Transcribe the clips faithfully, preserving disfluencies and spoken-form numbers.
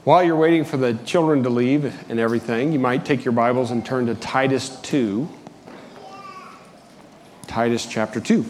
While you're waiting for the children to leave and everything, you might take your Bibles and turn to Titus two. Titus chapter two.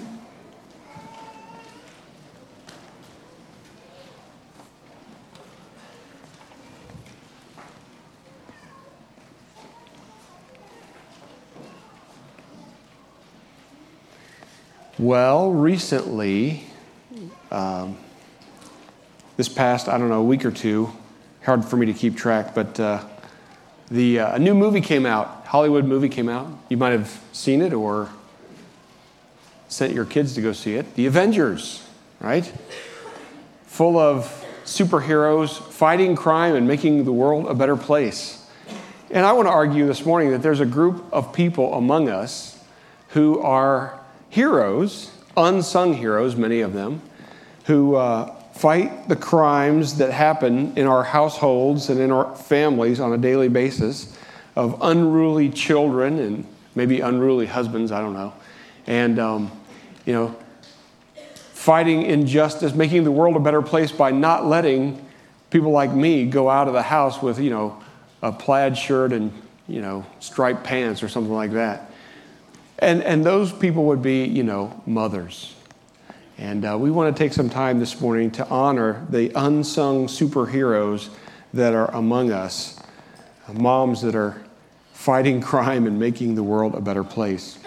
Well, recently, um, this past, I don't know, a week or two, hard for me to keep track, but uh, the uh, a new movie came out, Hollywood movie came out. You might have seen it or sent your kids to go see it. The Avengers, right? Full of superheroes fighting crime and making the world a better place. And I want to argue this morning that there's a group of people among us who are heroes, unsung heroes, many of them, who uh, fight the crimes that happen in our households and in our families on a daily basis of unruly children and maybe unruly husbands, I don't know. And, um, you know, fighting injustice, making the world a better place by not letting people like me go out of the house with, you know, a plaid shirt and, you know, striped pants or something like that. And and those people would be, you know, mothers. And uh, we want to take some time this morning to honor the unsung superheroes that are among us, moms that are fighting crime and making the world a better place.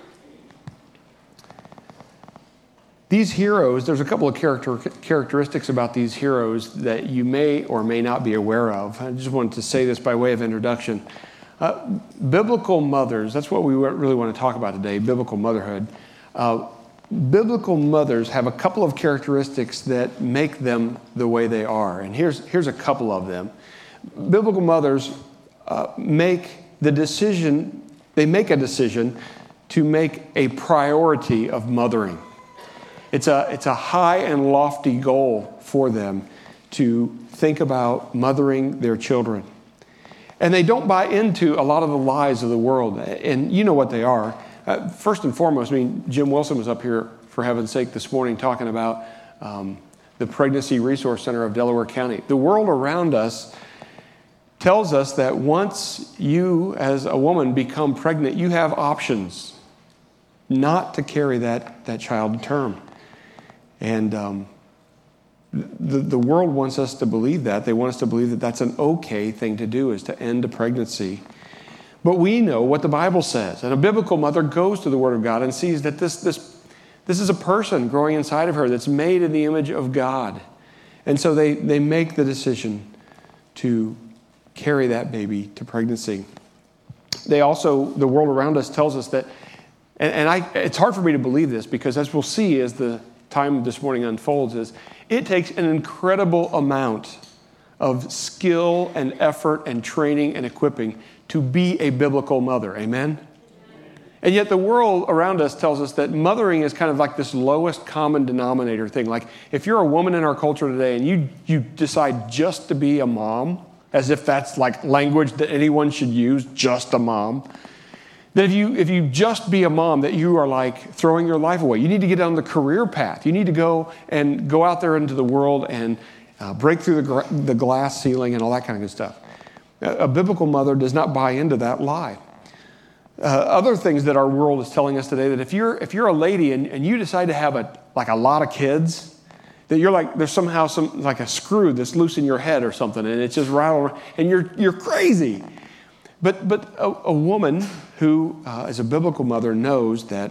These heroes, there's a couple of character, characteristics about these heroes that you may or may not be aware of. I just wanted to say this by way of introduction. Uh, biblical mothers, that's what we really want to talk about today, biblical motherhood. Uh, biblical mothers have a couple of characteristics that make them the way they are. And here's, here's a couple of them. Biblical mothers uh, make the decision, they make a decision to make a priority of mothering. It's a, it's a high and lofty goal for them to think about mothering their children. And they don't buy into a lot of the lies of the world. And you know what they are. Uh, first and foremost, I mean, Jim Wilson was up here, for heaven's sake, this morning talking about um, the Pregnancy Resource Center of Delaware County. The world around us tells us that once you, as a woman, become pregnant, you have options not to carry that, that child to term. And um, the, the world wants us to believe that. They want us to believe that that's an okay thing to do, is to end a pregnancy. But we know what the Bible says. And a biblical mother goes to the Word of God and sees that this, this, this is a person growing inside of her that's made in the image of God. And so they, they make the decision to carry that baby to pregnancy. They also, the world around us tells us that, and, and I, it's hard for me to believe this because as we'll see as the time this morning unfolds, is it takes an incredible amount of skill and effort and training and equipping to be a biblical mother. Amen? And yet the world around us tells us that mothering is kind of like this lowest common denominator thing. Like if you're a woman in our culture today and you, you decide just to be a mom, as if that's like language that anyone should use, just a mom, that if you if you just be a mom, that you are like throwing your life away. You need to get on the career path. You need to go and go out there into the world and uh, break through the, gra- the glass ceiling and all that kind of good stuff. A biblical mother does not buy into that lie. Uh, other things that our world is telling us today, that if you're if you're a lady and, and you decide to have a like a lot of kids, that you're like there's somehow some like a screw that's loose in your head or something, and it's just rattling, and you're you're crazy. But but a, a woman who uh, is a biblical mother knows that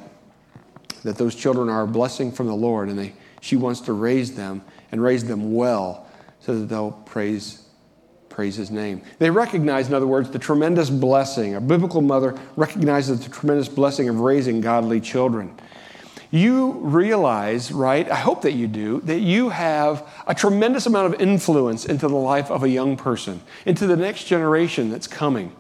that those children are a blessing from the Lord, and they she wants to raise them and raise them well, so that they'll praise. Praise his name. They recognize, in other words, the tremendous blessing. A biblical mother recognizes the tremendous blessing of raising godly children. You realize, right, I hope that you do, that you have a tremendous amount of influence into the life of a young person, into the next generation that's coming.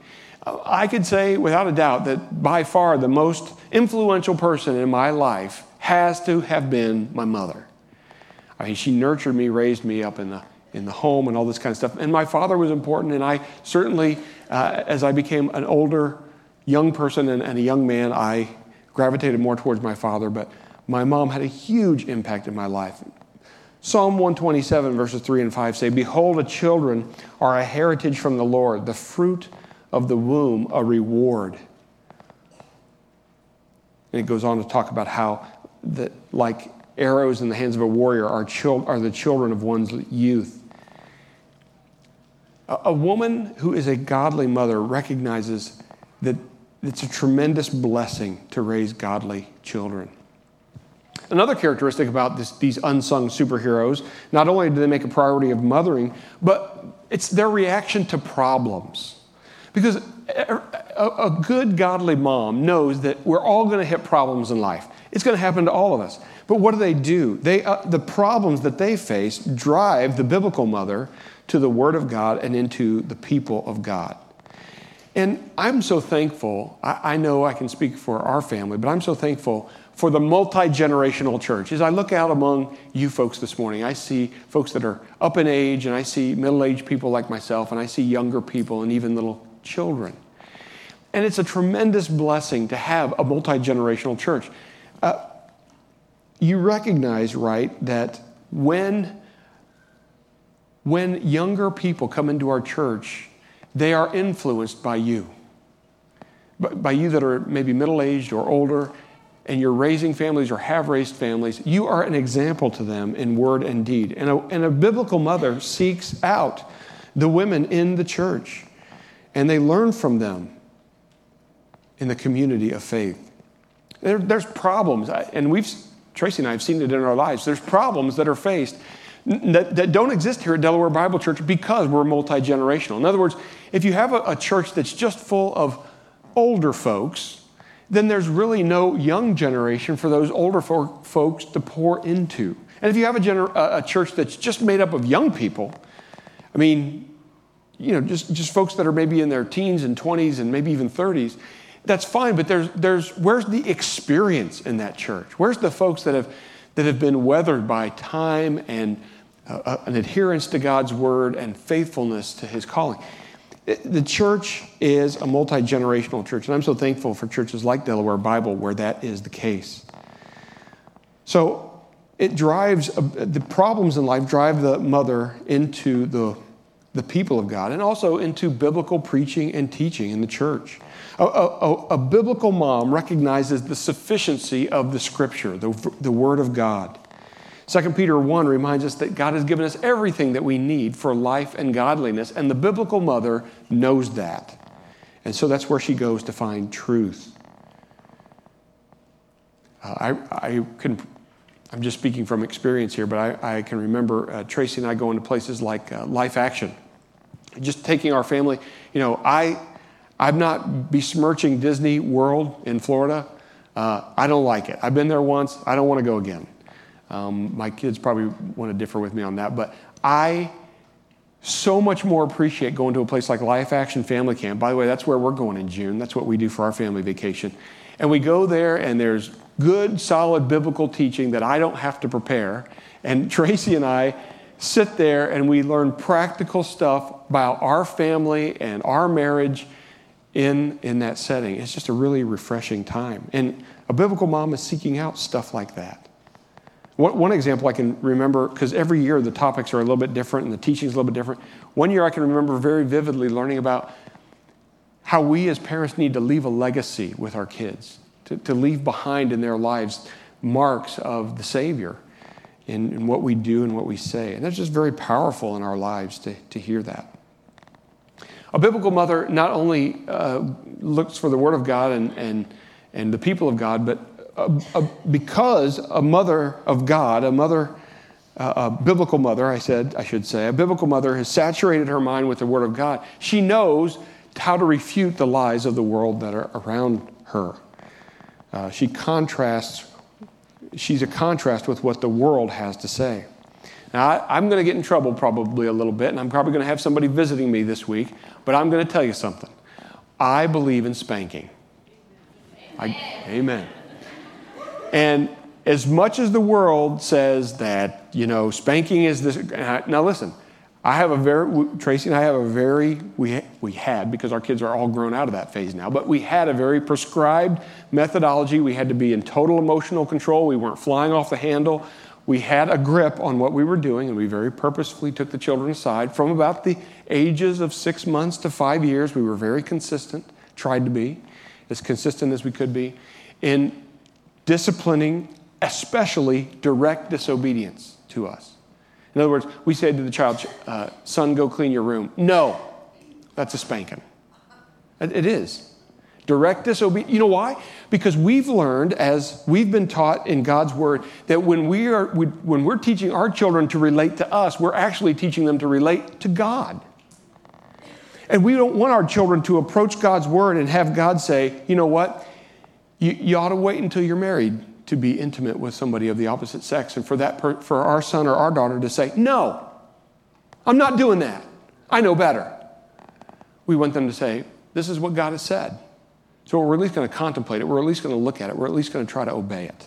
I could say without a doubt that by far the most influential person in my life has to have been my mother. I mean, she nurtured me, raised me up in the in the home and all this kind of stuff. And my father was important, and I certainly, uh, as I became an older young person and, and a young man, I gravitated more towards my father, but my mom had a huge impact in my life. Psalm one twenty-seven, verses three and five say, "Behold, the children are a heritage from the Lord, the fruit of the womb, a reward." And it goes on to talk about how, that, like arrows in the hands of a warrior, are, chil- are the children of one's youth. A, a woman who is a godly mother recognizes that it's a tremendous blessing to raise godly children. Another characteristic about this, these unsung superheroes, not only do they make a priority of mothering, but it's their reaction to problems. Because a, a, a good, godly mom knows that we're all going to hit problems in life. It's going to happen to all of us. But what do they do? They, uh, the problems that they face drive the biblical mother to the Word of God and into the people of God. And I'm so thankful. I, I know I can speak for our family, but I'm so thankful for the multi-generational church. As I look out among you folks this morning, I see folks that are up in age, and I see middle-aged people like myself, and I see younger people and even little children. And it's a tremendous blessing to have a multi-generational church. Uh, you recognize, right, that when, when younger people come into our church, they are influenced by you. By, by you that are maybe middle-aged or older, and you're raising families or have raised families. You are an example to them in word and deed. And a, and a biblical mother seeks out the women in the church, and they learn from them in the community of faith. There, there's problems, and we've, Tracy and I have seen it in our lives. There's problems that are faced that, that don't exist here at Delaware Bible Church because we're multi-generational. In other words, if you have a, a church that's just full of older folks, then there's really no young generation for those older fo- folks to pour into. And if you have a, gener- a church that's just made up of young people, I mean, you know, just, just folks that are maybe in their teens and twenties and maybe even thirties, that's fine. But there's, there's, where's the experience in that church? Where's the folks that have, that have been weathered by time and uh, an adherence to God's word and faithfulness to his calling? The church is a multi-generational church, and I'm so thankful for churches like Delaware Bible where that is the case. So it drives, the problems in life drive the mother into the, the people of God and also into biblical preaching and teaching in the church. A, a, a biblical mom recognizes the sufficiency of the Scripture, the, the Word of God. Second Peter one reminds us that God has given us everything that we need for life and godliness, and the biblical mother knows that. And so that's where she goes to find truth. Uh, I, I can, I'm just speaking from experience here, but I, I can remember uh, Tracy and I going to places like uh, Life Action. Just taking our family, you know, I, I'm not besmirching Disney World in Florida. Uh, I don't like it. I've been there once. I don't want to go again. Um, my kids probably want to differ with me on that, but I so much more appreciate going to a place like Life Action Family Camp. By the way, that's where we're going in June. That's what we do for our family vacation. And we go there, and there's good, solid biblical teaching that I don't have to prepare. And Tracy and I sit there, and we learn practical stuff about our family and our marriage in, in that setting. It's just a really refreshing time. And a biblical mom is seeking out stuff like that. One, one example I can remember, because every year the topics are a little bit different and the teaching is a little bit different. One year I can remember very vividly learning about how we as parents need to leave a legacy with our kids, to, to leave behind in their lives marks of the Savior in, in what we do and what we say. And that's just very powerful in our lives to, to hear that. A biblical mother not only uh, looks for the Word of God and, and, and the people of God, but A, a, because a mother of God, a mother, uh, a biblical mother, I said, I should say, a biblical mother has saturated her mind with the Word of God. She knows how to refute the lies of the world that are around her. Uh, she contrasts, she's a contrast with what the world has to say. Now, I, I'm going to get in trouble probably a little bit, and I'm probably going to have somebody visiting me this week, but I'm going to tell you something. I believe in spanking. I, amen. And as much as the world says that, you know, spanking is this, now listen, I have a very, Tracy and I have a very, we we had, because our kids are all grown out of that phase now, but we had a very prescribed methodology. We had to be in total emotional control. We weren't flying off the handle. we had a grip on what we were doing, and we very purposefully took the children aside. From about the ages of six months to five years, we were very consistent, tried to be, as consistent as we could be, in disciplining, especially direct disobedience to us. In other words, we said to the child, uh, son, go clean your room. No, that's a spanking. It, it is. Direct disobedience. You know why? Because we've learned, as we've been taught in God's Word, that when we are when we're teaching our children to relate to us, we're actually teaching them to relate to God. And we don't want our children to approach God's Word and have God say, you know what? You, you ought to wait until you're married to be intimate with somebody of the opposite sex. And for that, per, for our son or our daughter to say, no, I'm not doing that. I know better. We want them to say, this is what God has said. So we're at least going to contemplate it. We're at least going to look at it. We're at least going to try to obey it.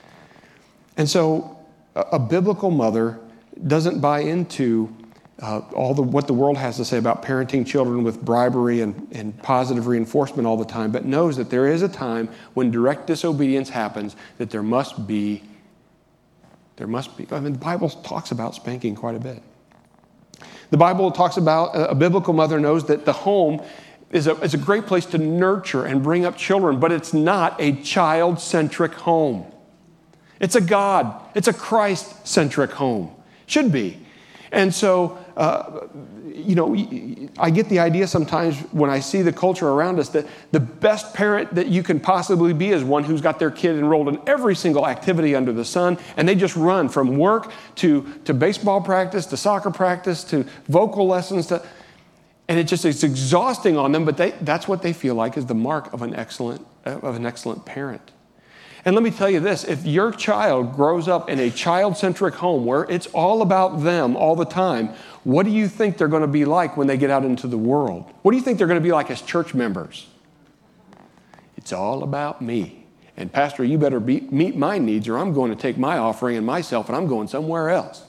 And so a, a biblical mother doesn't buy into uh, all the what the world has to say about parenting children with bribery and, and positive reinforcement all the time, but knows that there is a time when direct disobedience happens, that there must be, there must be, I mean, the Bible talks about spanking quite a bit. The Bible talks about, a, a biblical mother knows that the home is a, is a great place to nurture and bring up children, but it's not a child-centric home. It's a God, it's a Christ-centric home. Should be. And so, uh, you know, I get the idea sometimes when I see the culture around us that the best parent that you can possibly be is one who's got their kid enrolled in every single activity under the sun, and they just run from work to, to baseball practice, to soccer practice, to vocal lessons, to... And it just it's exhausting on them, but they, that's what they feel like is the mark of an excellent of an excellent parent. And let me tell you this, if your child grows up in a child-centric home where it's all about them all the time, what do you think they're going to be like when they get out into the world? What do you think they're going to be like as church members? It's all about me. And Pastor, you better be, meet my needs or I'm going to take my offering and myself and I'm going somewhere else.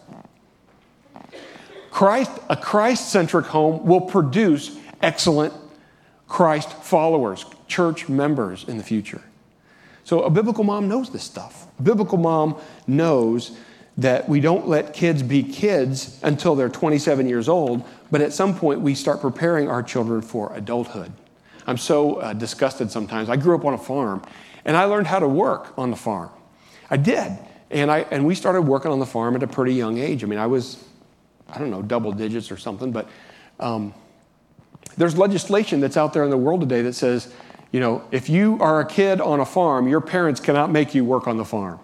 Christ, a Christ-centric home will produce excellent Christ followers, church members in the future. So a biblical mom knows this stuff. A biblical mom knows that we don't let kids be kids until they're twenty-seven years old, but at some point we start preparing our children for adulthood. I'm so uh, disgusted sometimes. I grew up on a farm, and I learned how to work on the farm. I did, and I and we started working on the farm at a pretty young age. I mean, I was, I don't know, double digits or something, but um, there's legislation that's out there in the world today that says, you know, if you are a kid on a farm, your parents cannot make you work on the farm.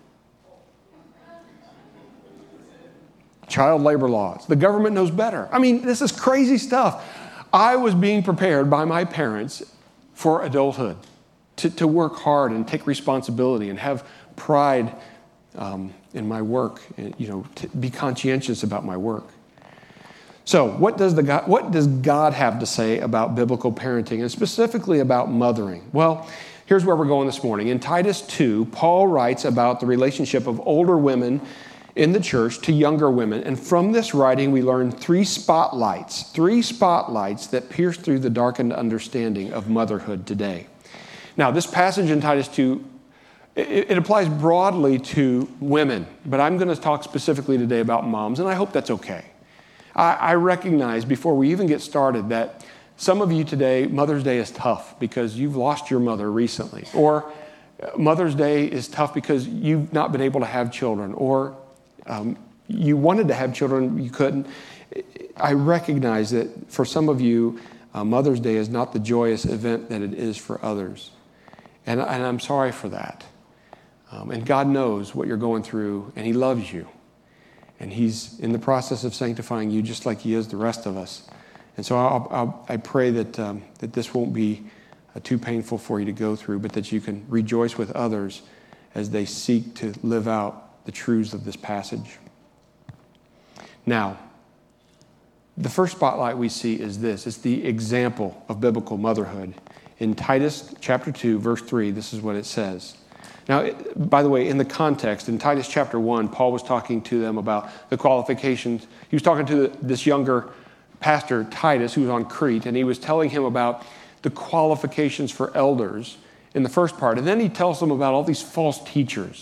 Child labor laws. The government knows better. I mean, this is crazy stuff. I was being prepared by my parents for adulthood, to, to work hard and take responsibility and have pride um, in my work, and, you know, to be conscientious about my work. So what does the God, what does God have to say about biblical parenting and specifically about mothering? Well, here's where we're going this morning. In Titus two, Paul writes about the relationship of older women in the church to younger women. And from this writing, we learn three spotlights, three spotlights that pierce through the darkened understanding of motherhood today. Now, this passage in Titus two, it, it applies broadly to women, but I'm going to talk specifically today about moms, and I hope that's okay. I recognize before we even get started that some of you today, Mother's Day is tough because you've lost your mother recently. Or Mother's Day is tough because you've not been able to have children. Or um, you wanted to have children, you couldn't. I recognize that for some of you, uh, Mother's Day is not the joyous event that it is for others. And, and I'm sorry for that. Um, and God knows what you're going through, and He loves you. And He's in the process of sanctifying you just like He is the rest of us. And so I'll, I'll, I pray that, um, that this won't be uh, too painful for you to go through, but that you can rejoice with others as they seek to live out the truths of this passage. Now, the first spotlight we see is this. It's the example of biblical motherhood. In Titus chapter two, verse three, this is what it says. Now, by the way, in the context, in Titus chapter one, Paul was talking to them about the qualifications. He was talking to this younger pastor, Titus, who was on Crete, and he was telling him about the qualifications for elders in the first part. And then he tells them about all these false teachers,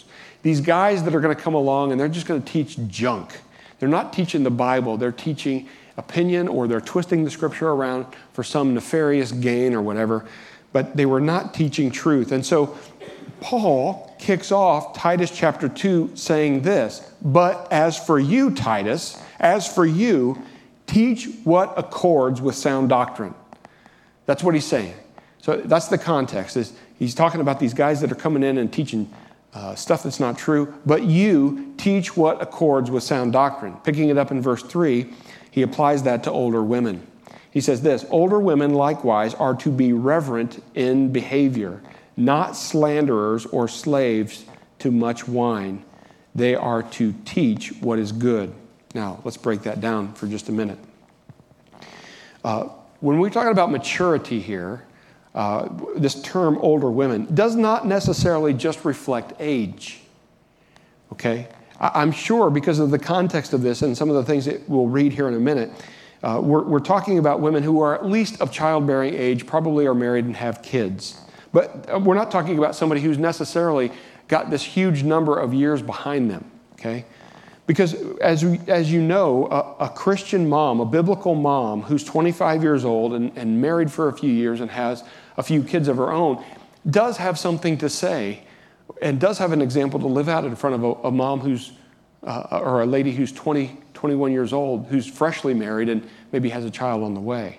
these guys that are going to come along and they're just going to teach junk. They're not teaching the Bible. They're teaching opinion, or they're twisting the scripture around for some nefarious gain or whatever. But they were not teaching truth. And so Paul kicks off Titus chapter two saying this, "But as for you, Titus, as for you, teach what accords with sound doctrine." That's what he's saying. So that's the context. Is he's talking about these guys that are coming in and teaching uh, stuff that's not true. But you teach what accords with sound doctrine. Picking it up in verse three, he applies that to older women. He says this, "Older women likewise are to be reverent in behavior, not slanderers or slaves to much wine. They are to teach what is good." Now, let's break that down for just a minute. Uh, when we're talking about maturity here, uh, this term older women does not necessarily just reflect age. Okay? I- I'm sure because of the context of this and some of the things that we'll read here in a minute, uh, we're, we're talking about women who are at least of childbearing age, probably are married and have kids. But we're not talking about somebody who's necessarily got this huge number of years behind them, okay? Because as, we, as you know, a, a Christian mom, a biblical mom who's twenty-five years old and, and married for a few years and has a few kids of her own does have something to say and does have an example to live out in front of a, a mom who's, uh, or a lady who's twenty, twenty-one years old, who's freshly married and maybe has a child on the way.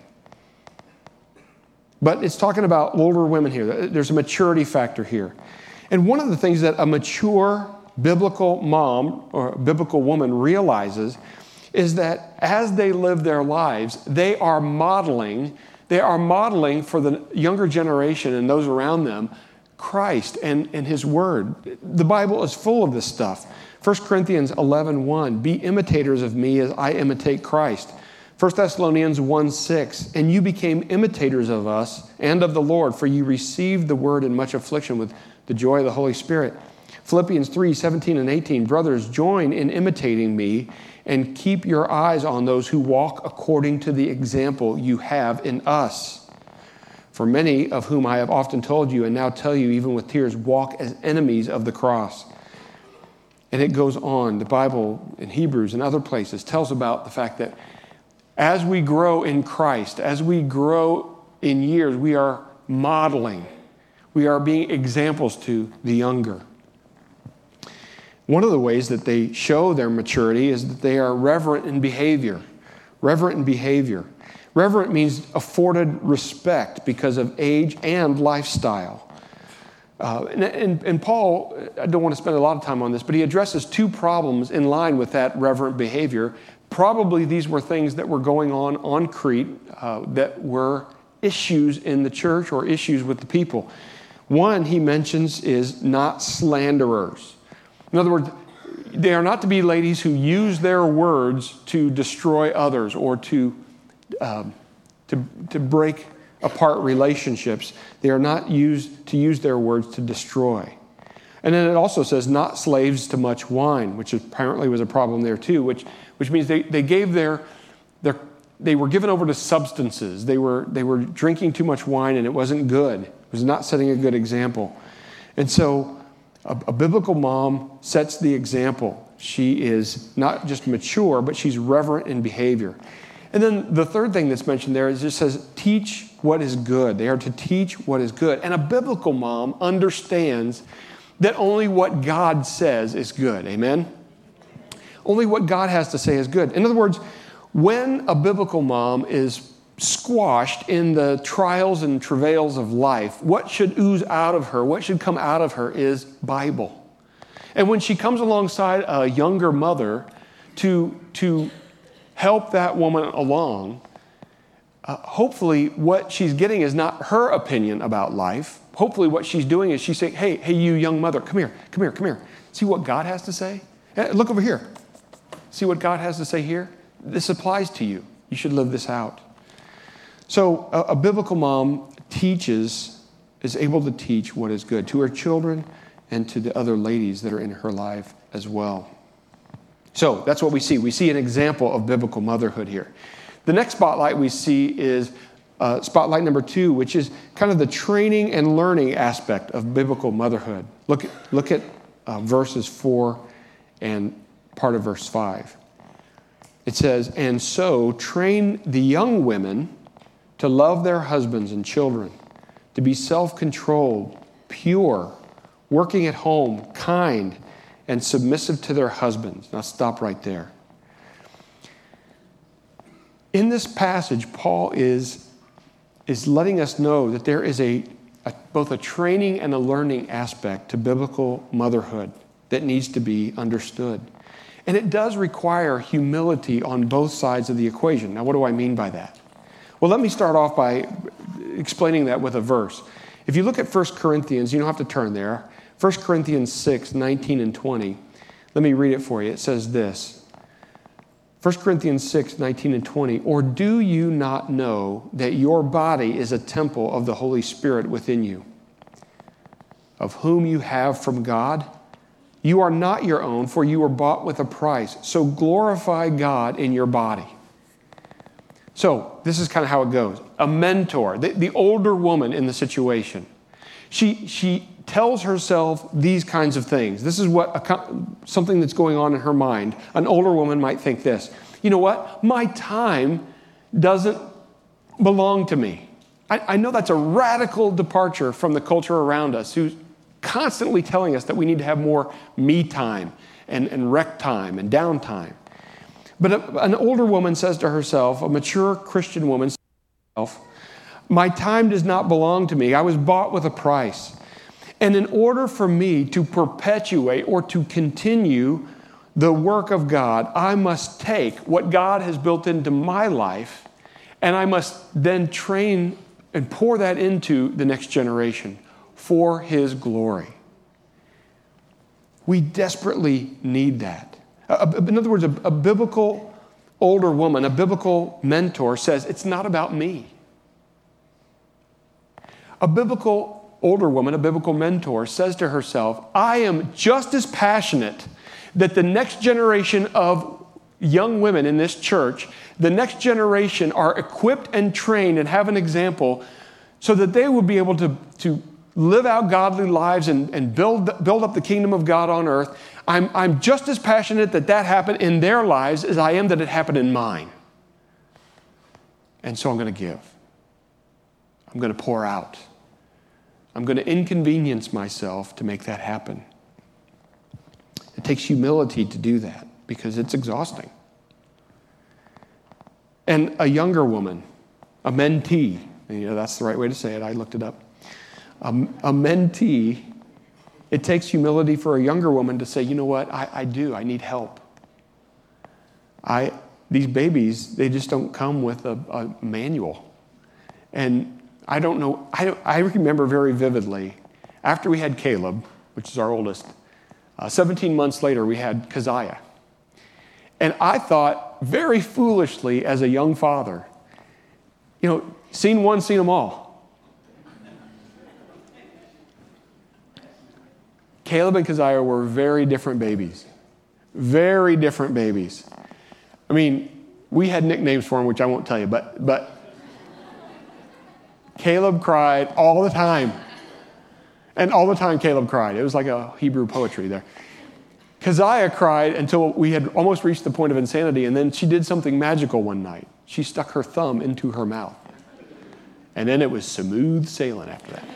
But it's talking about older women here. There's a maturity factor here. And one of the things that a mature biblical mom or biblical woman realizes is that as they live their lives, they are modeling, they are modeling for the younger generation and those around them Christ and, and His Word. The Bible is full of this stuff. First Corinthians eleven one, "Be imitators of me as I imitate Christ." First Thessalonians one six, "And you became imitators of us and of the Lord, for you received the word in much affliction with the joy of the Holy Spirit." Philippians three seventeen and eighteen, "Brothers, join in imitating me and keep your eyes on those who walk according to the example you have in us. For many of whom I have often told you and now tell you even with tears, walk as enemies of the cross." And it goes on. The Bible in Hebrews and other places tells about the fact that as we grow in Christ, as we grow in years, we are modeling. We are being examples to the younger. One of the ways that they show their maturity is that they are reverent in behavior. Reverent in behavior. Reverent means afforded respect because of age and lifestyle. Uh, and, and, and Paul, I don't want to spend a lot of time on this, but he addresses two problems in line with that reverent behavior. Probably these were things that were going on on Crete uh, that were issues in the church or issues with the people. One he mentions is not slanderers. In other words, they are not to be ladies who use their words to destroy others or to, um, to, to break apart relationships. They are not used to use their words to destroy. And then it also says not slaves to much wine, which apparently was a problem there too, which which means they, they gave their, their they were given over to substances. They were they were drinking too much wine and it wasn't good. It was not setting a good example. And so a, a biblical mom sets the example. She is not just mature, but she's reverent in behavior. And then the third thing that's mentioned there is it says, teach what is good. They are to teach what is good. And a biblical mom understands that only what God says is good. Amen? Only what God has to say is good. In other words, when a biblical mom is squashed in the trials and travails of life, what should ooze out of her, what should come out of her is Bible. And when she comes alongside a younger mother to, to help that woman along, uh, hopefully what she's getting is not her opinion about life. Hopefully what she's doing is she's saying, hey, hey, you young mother, come here, come here, come here. See what God has to say? Hey, look over here. See what God has to say here? This applies to you. You should live this out. So a, a biblical mom teaches, is able to teach what is good to her children and to the other ladies that are in her life as well. So that's what we see. We see an example of biblical motherhood here. The next spotlight we see is uh, spotlight number two, which is kind of the training and learning aspect of biblical motherhood. Look, look at uh, verses four and part of verse five. It says, "And so train the young women to love their husbands and children, to be self-controlled, pure, working at home, kind, and submissive to their husbands." Now stop right there. In this passage, Paul is, is letting us know that there is a, a both a training and a learning aspect to biblical motherhood that needs to be understood. And it does require humility on both sides of the equation. Now, what do I mean by that? Well, let me start off by explaining that with a verse. If you look at First Corinthians, you don't have to turn there. First Corinthians six, nineteen and twenty. Let me read it for you. It says this. First Corinthians six, nineteen and twenty. "Or do you not know that your body is a temple of the Holy Spirit within you, of whom you have from God? You are not your own, for you were bought with a price. So glorify God in your body." So this is kind of how it goes. A mentor, the, the older woman in the situation, she, she tells herself these kinds of things. This is what a, something that's going on in her mind. An older woman might think this: you know what? My time doesn't belong to me. I, I know that's a radical departure from the culture around us, who's constantly telling us that we need to have more me time and, and rec time and downtime. But a, an older woman says to herself, a mature Christian woman says to herself, "My time does not belong to me. I was bought with a price. And in order for me to perpetuate or to continue the work of God, I must take what God has built into my life, and I must then train and pour that into the next generation for His glory." We desperately need that. In other words, a, a biblical older woman, a biblical mentor says, it's not about me. A biblical older woman, a biblical mentor says to herself, I am just as passionate that the next generation of young women in this church, the next generation are equipped and trained and have an example so that they will be able to, to live out godly lives and, and build, build up the kingdom of God on earth. I'm, I'm just as passionate that that happened in their lives as I am that it happened in mine. And so I'm going to give. I'm going to pour out. I'm going to inconvenience myself to make that happen. It takes humility to do that because it's exhausting. And a younger woman, a mentee, you know, that's the right way to say it. I looked it up. A, a mentee, it takes humility for a younger woman to say, you know what, I, I do, I need help. I These babies, they just don't come with a, a manual. And I don't know, I, I remember very vividly, after we had Caleb, which is our oldest, uh, seventeen months later we had Keziah. And I thought very foolishly as a young father, you know, seen one, seen them all. Caleb and Keziah were very different babies. Very different babies. I mean, we had nicknames for them, which I won't tell you, but but Caleb cried all the time. And all the time Caleb cried. It was like a Hebrew poetry there. Keziah cried until we had almost reached the point of insanity, and then she did something magical one night. She stuck her thumb into her mouth. And then it was smooth sailing after that.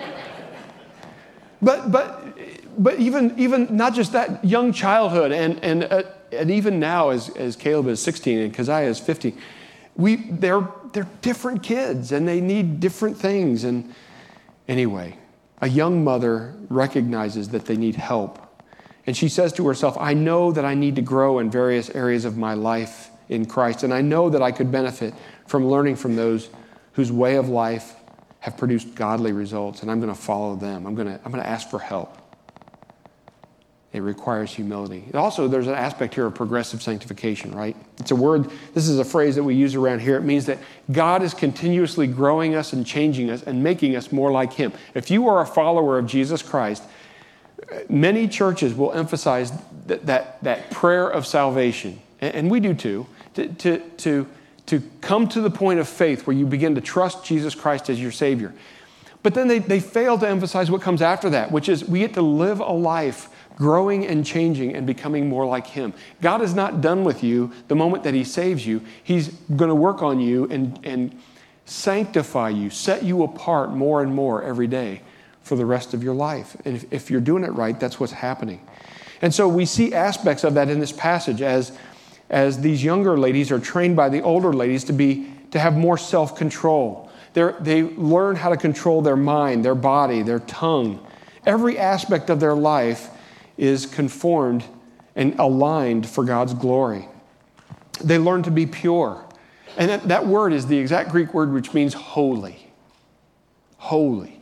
But but but even even not just that, young childhood and and uh, and even now as as Caleb is sixteen and Keziah is fifteen, we they're they're different kids and they need different things. And anyway, a young mother recognizes that they need help. And she says to herself, I know that I need to grow in various areas of my life in Christ, and I know that I could benefit from learning from those whose way of life have produced godly results, and I'm going to follow them. I'm going to, I'm going to ask for help. It requires humility. Also, there's an aspect here of progressive sanctification, right? It's a word, this is a phrase that we use around here. It means that God is continuously growing us and changing us and making us more like Him. If you are a follower of Jesus Christ, many churches will emphasize that, that, that prayer of salvation, and we do too, to, to, to, to come to the point of faith where you begin to trust Jesus Christ as your Savior. But then they, they fail to emphasize what comes after that, which is we get to live a life growing and changing and becoming more like him. God is not done with you the moment that he saves you. He's going to work on you and, and sanctify you, set you apart more and more every day for the rest of your life. And if, if you're doing it right, that's what's happening. And so we see aspects of that in this passage as, as these younger ladies are trained by the older ladies to be to have more self-control. They're, they learn how to control their mind, their body, their tongue. Every aspect of their life is conformed and aligned for God's glory. They learn to be pure. And that, that word is the exact Greek word which means holy. Holy.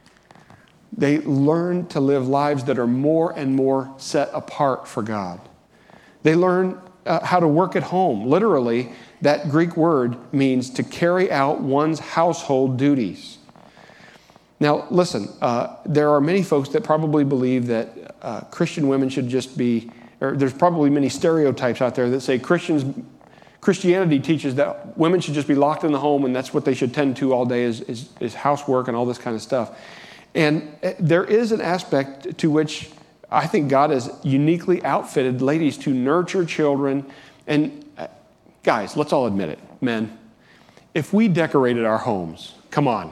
They learn to live lives that are more and more set apart for God. They learn uh, how to work at home. Literally, that Greek word means to carry out one's household duties. Now, listen, uh, there are many folks that probably believe that uh, Christian women should just be, or there's probably many stereotypes out there that say Christians, Christianity teaches that women should just be locked in the home and that's what they should tend to all day is, is, is housework and all this kind of stuff. And there is an aspect to which I think God has uniquely outfitted ladies to nurture children. And uh, guys, let's all admit it, men, if we decorated our homes, come on,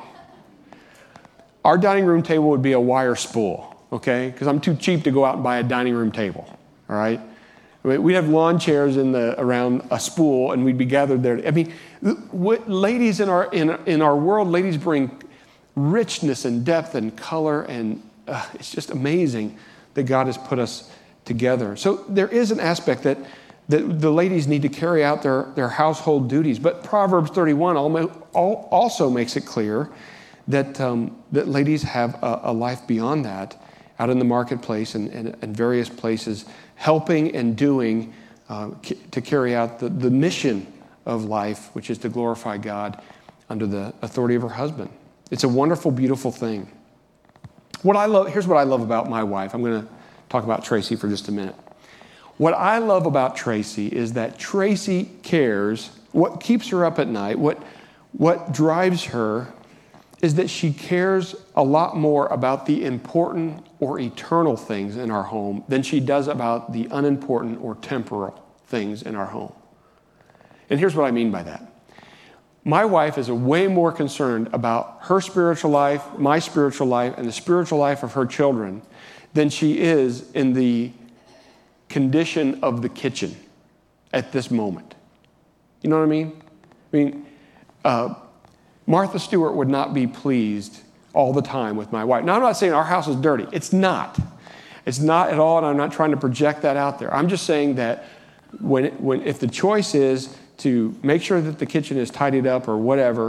our dining room table would be a wire spool, okay? Because I'm too cheap to go out and buy a dining room table, all right? We'd have lawn chairs in the around a spool, and we'd be gathered there. I mean, what ladies in our in in our world, ladies bring richness and depth and color, and uh, it's just amazing that God has put us together. So there is an aspect that that the ladies need to carry out their their household duties. But Proverbs thirty-one also makes it clear that um, that ladies have a, a life beyond that, out in the marketplace and, and, and various places, helping and doing uh, c- to carry out the, the mission of life, which is to glorify God under the authority of her husband. It's a wonderful, beautiful thing. What I love, here's what I love about my wife. I'm going to talk about Tracy for just a minute. What I love about Tracy is that Tracy cares. What keeps her up at night, what what drives her, is that she cares a lot more about the important or eternal things in our home than she does about the unimportant or temporal things in our home. And here's what I mean by that. My wife is way more concerned about her spiritual life, my spiritual life, and the spiritual life of her children than she is in the condition of the kitchen at this moment. You know what I mean? I mean, uh, Martha Stewart would not be pleased all the time with my wife. Now, I'm not saying our house is dirty. It's not. It's not at all, and I'm not trying to project that out there. I'm just saying that when, when if the choice is to make sure that the kitchen is tidied up or whatever,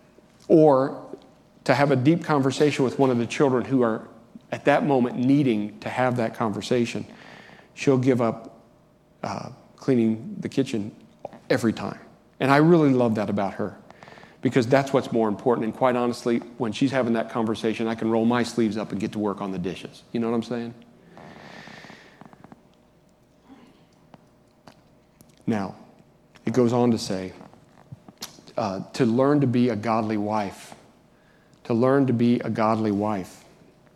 or to have a deep conversation with one of the children who are at that moment needing to have that conversation, she'll give up uh, cleaning the kitchen every time. And I really love that about her, because that's what's more important. And quite honestly, when she's having that conversation, I can roll my sleeves up and get to work on the dishes. You know what I'm saying? Now, it goes on to say, uh, to learn to be a godly wife. To learn to be a godly wife.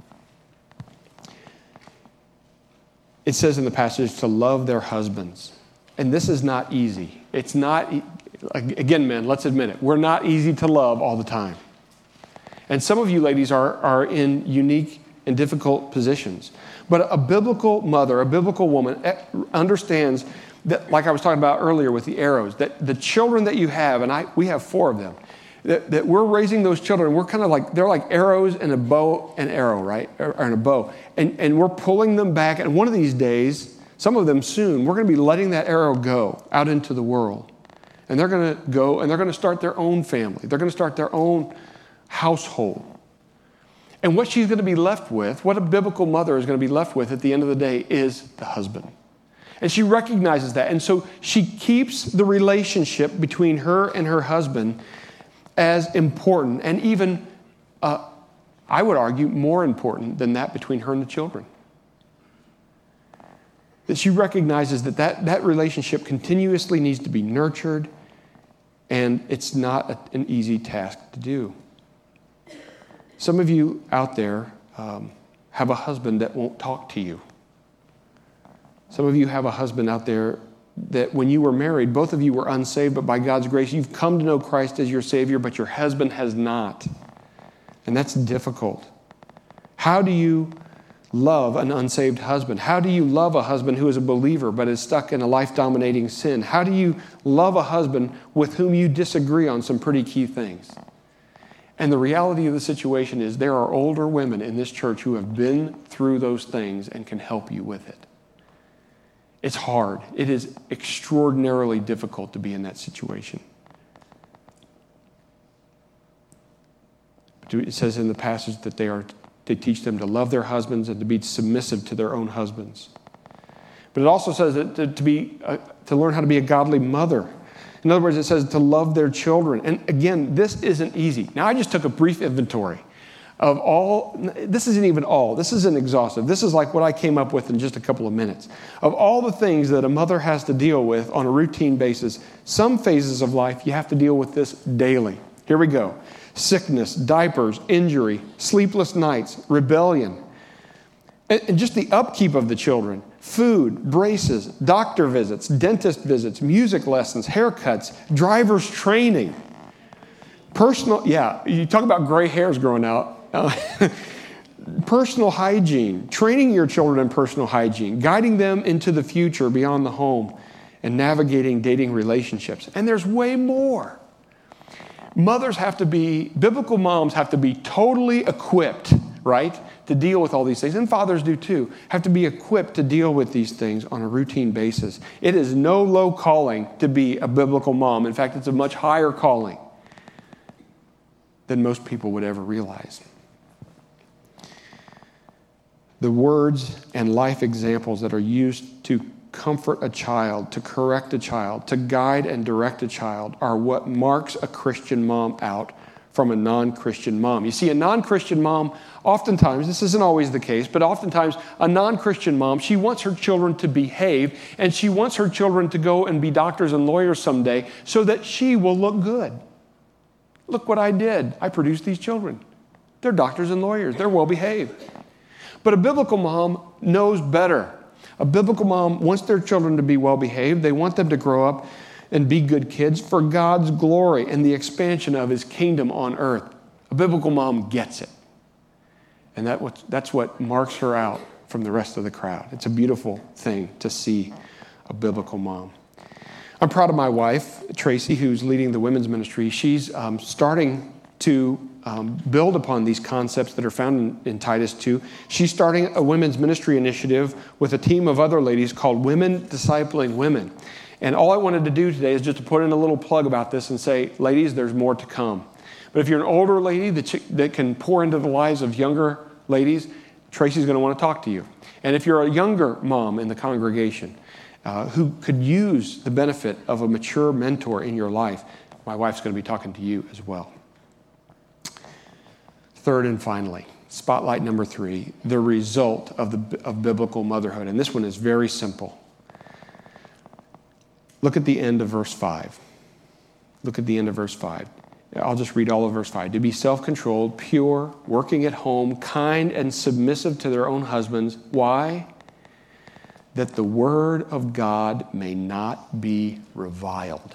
It says in the passage to love their husbands. And this is not easy. It's not, again, men, let's admit it. We're not easy to love all the time. And some of you ladies are, are in unique and difficult positions. But a biblical mother, a biblical woman understands that, like I was talking about earlier with the arrows, that the children that you have, and I, we have four of them, that, that we're raising those children. We're kind of like, they're like arrows and a bow and arrow, right? Or, or and a bow. And, and we're pulling them back. And one of these days, some of them soon, we're going to be letting that arrow go out into the world. And they're going to go and they're going to start their own family. They're going to start their own household. And what she's going to be left with, what a biblical mother is going to be left with at the end of the day, is the husband. And she recognizes that. And so she keeps the relationship between her and her husband as important, and even, uh, I would argue, more important than that between her and the children. That she recognizes that that, that relationship continuously needs to be nurtured, and it's not a, an easy task to do. Some of you out there um, have a husband that won't talk to you. Some of you have a husband out there that when you were married, both of you were unsaved, but by God's grace, you've come to know Christ as your Savior, but your husband has not. And that's difficult. How do you love an unsaved husband? How do you love a husband who is a believer but is stuck in a life-dominating sin? How do you love a husband with whom you disagree on some pretty key things? And the reality of the situation is there are older women in this church who have been through those things and can help you with it. It's hard. It is extraordinarily difficult to be in that situation. It says in the passage that they are they teach them to love their husbands and to be submissive to their own husbands. But it also says that to, to be uh, to learn how to be a godly mother. In other words, it says to love their children. And again, this isn't easy. Now, I just took a brief inventory of all. This isn't even all. This isn't exhaustive. This is like what I came up with in just a couple of minutes. Of all the things that a mother has to deal with on a routine basis, some phases of life you have to deal with this daily. Here we go. Sickness, diapers, injury, sleepless nights, rebellion, and just the upkeep of the children, food, braces, doctor visits, dentist visits, music lessons, haircuts, driver's training, personal, yeah, you talk about gray hairs growing out, uh, personal hygiene, training your children in personal hygiene, guiding them into the future beyond the home, and navigating dating relationships. And there's way more. Mothers have to be, biblical moms have to be totally equipped, right, to deal with all these things. And fathers do too, have to be equipped to deal with these things on a routine basis. It is no low calling to be a biblical mom. In fact, it's a much higher calling than most people would ever realize. The words and life examples that are used to comfort a child, to correct a child, to guide and direct a child are what marks a Christian mom out from a non-Christian mom. You see, a non-Christian mom, oftentimes, this isn't always the case, but oftentimes a non-Christian mom, she wants her children to behave, and she wants her children to go and be doctors and lawyers someday so that she will look good. Look what I did. I produced these children. They're doctors and lawyers. They're well-behaved. But a biblical mom knows better. A biblical mom wants their children to be well-behaved. They want them to grow up and be good kids for God's glory and the expansion of His kingdom on earth. A biblical mom gets it. And that what, that's what marks her out from the rest of the crowd. It's a beautiful thing to see a biblical mom. I'm proud of my wife, Tracy, who's leading the women's ministry. She's um, starting to um, build upon these concepts that are found in, in Titus two. She's starting a women's ministry initiative with a team of other ladies called Women Discipling Women. And all I wanted to do today is just to put in a little plug about this and say, ladies, there's more to come. But if you're an older lady that, ch- that can pour into the lives of younger ladies, Tracy's going to want to talk to you. And if you're a younger mom in the congregation uh, who could use the benefit of a mature mentor in your life, my wife's going to be talking to you as well. Third and finally, spotlight number three, the result of, the, of biblical motherhood. And this one is very simple. Look at the end of verse five. Look at the end of verse five. I'll just read all of verse five. To be self-controlled, pure, working at home, kind and submissive to their own husbands. Why? That the word of God may not be reviled.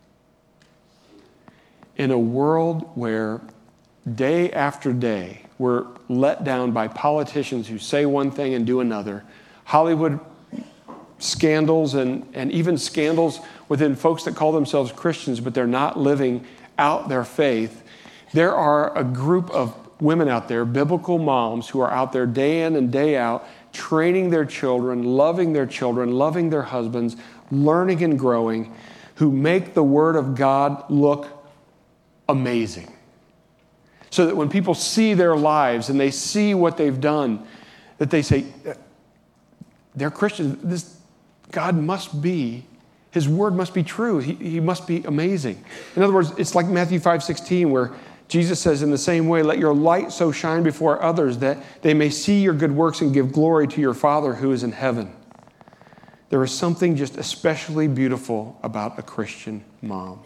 In a world where day after day we're let down by politicians who say one thing and do another, Hollywood scandals and, and even scandals within folks that call themselves Christians, but they're not living out their faith. There are a group of women out there, biblical moms, who are out there day in and day out, training their children, loving their children, loving their husbands, learning and growing, who make the Word of God look amazing. So that when people see their lives and they see what they've done, that they say, they're Christians. This God must be, His word must be true. He, he must be amazing. In other words, it's like Matthew five sixteen, where Jesus says, in the same way, let your light so shine before others that they may see your good works and give glory to your Father who is in heaven. There is something just especially beautiful about a Christian mom.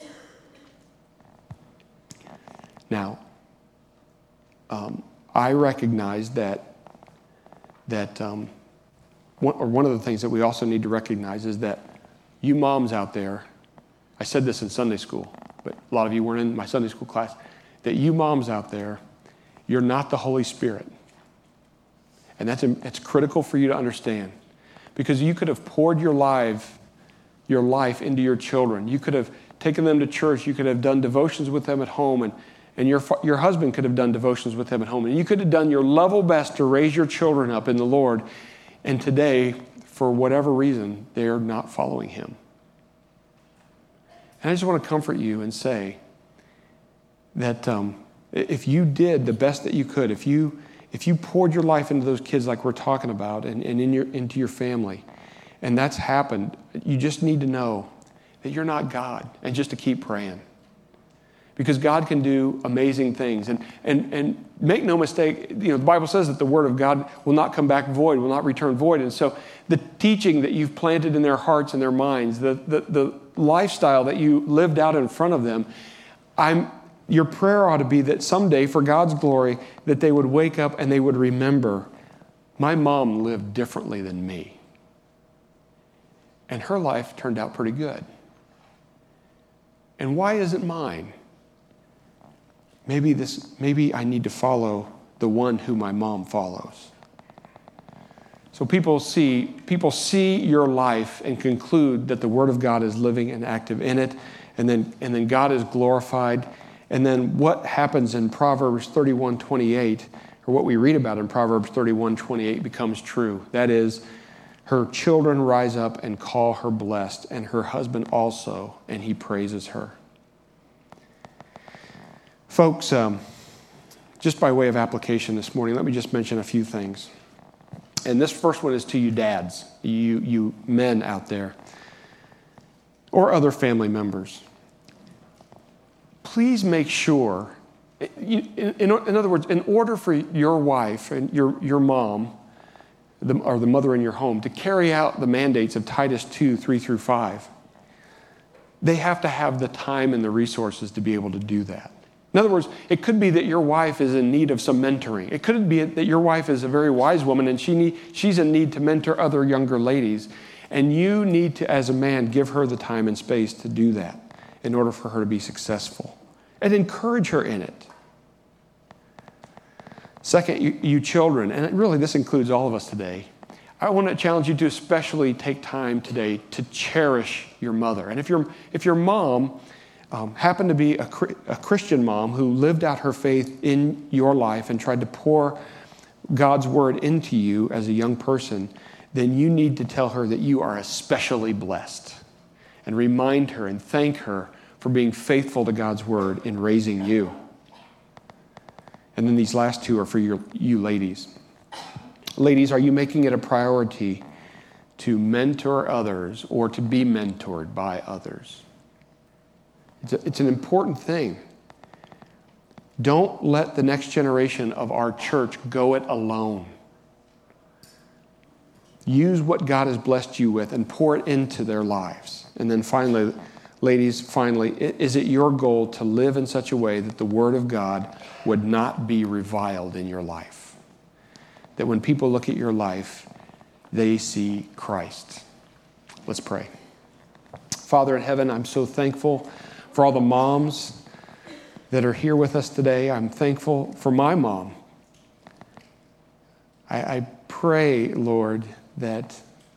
Now, um, I recognize that that um, one, or one of the things that we also need to recognize is that you moms out there, I said this in Sunday school, but a lot of you weren't in my Sunday school class, that you moms out there, you're not the Holy Spirit. And that's it's critical for you to understand, because you could have poured your life, your life into your children. You could have taken them to church. You could have done devotions with them at home, and, and your, your husband could have done devotions with them at home. And you could have done your level best to raise your children up in the Lord. And today, for whatever reason, they're not following him. And I just want to comfort you and say that um, if you did the best that you could, if you if you poured your life into those kids like we're talking about, and, and in your into your family, and that's happened, you just need to know that you're not God, and just to keep praying. Because God can do amazing things. And, and, and make no mistake, you know, the Bible says that the word of God will not come back void, will not return void. And so the teaching that you've planted in their hearts and their minds, the, the, the lifestyle that you lived out in front of them, I'm, your prayer ought to be that someday, for God's glory, that they would wake up and they would remember, my mom lived differently than me. And her life turned out pretty good. And why isn't mine? Maybe this, maybe I need to follow the one who my mom follows. So people see, people see your life and conclude that the Word of God is living and active in it, and then, and then God is glorified. And then what happens in Proverbs thirty-one twenty-eight, or what we read about in Proverbs thirty-one twenty-eight, becomes true. That is, her children rise up and call her blessed, and her husband also, and he praises her. Folks, um, just by way of application this morning, let me just mention a few things. And this first one is to you dads, you, you men out there, or other family members. Please make sure, in, in, in other words, in order for your wife and your, your mom, the, or the mother in your home, to carry out the mandates of Titus two, three through five, they have to have the time and the resources to be able to do that. In other words, it could be that your wife is in need of some mentoring. It could be that your wife is a very wise woman and she need, she's in need to mentor other younger ladies. And you need to, as a man, give her the time and space to do that in order for her to be successful. And encourage her in it. Second, you, you children, and really this includes all of us today, I want to challenge you to especially take time today to cherish your mother. And if, you're, if your mom um, happened to be a, a Christian mom who lived out her faith in your life and tried to pour God's word into you as a young person, then you need to tell her that you are especially blessed. And remind her and thank her for being faithful to God's word in raising you. And then these last two are for your, you ladies. Ladies, are you making it a priority to mentor others or to be mentored by others? It's, a, it's an important thing. Don't let the next generation of our church go it alone. Use what God has blessed you with and pour it into their lives. And then finally, ladies, finally, is it your goal to live in such a way that the Word of God would not be reviled in your life? That when people look at your life, they see Christ. Let's pray. Father in heaven, I'm so thankful for all the moms that are here with us today. I'm thankful for my mom. I, I pray, Lord, that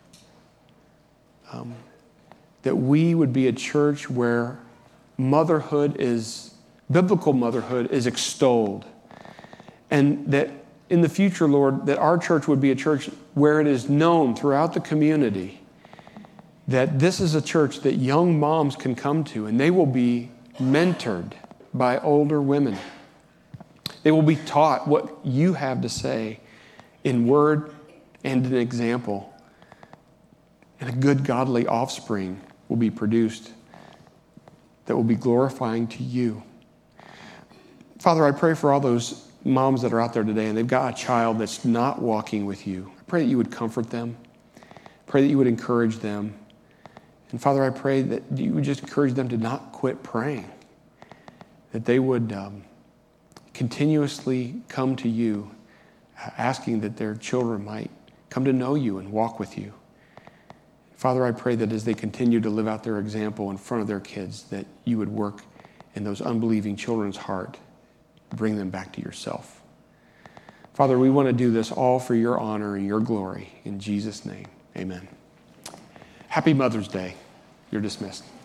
um, that we would be a church where motherhood is, biblical motherhood is extolled. And that in the future, Lord, that our church would be a church where it is known throughout the community that this is a church that young moms can come to, and they will be mentored by older women. They will be taught what you have to say in word and in example. And a good, godly offspring will be produced that will be glorifying to you. Father, I pray for all those moms that are out there today and they've got a child that's not walking with you. I pray that you would comfort them. Pray that you would encourage them. And Father, I pray that you would just encourage them to not quit praying. That they would um, continuously come to you, asking that their children might come to know you and walk with you. Father, I pray that as they continue to live out their example in front of their kids, that you would work in those unbelieving children's heart, bring them back to yourself. Father, we want to do this all for your honor and your glory. In Jesus' name, amen. Happy Mother's Day. You're dismissed.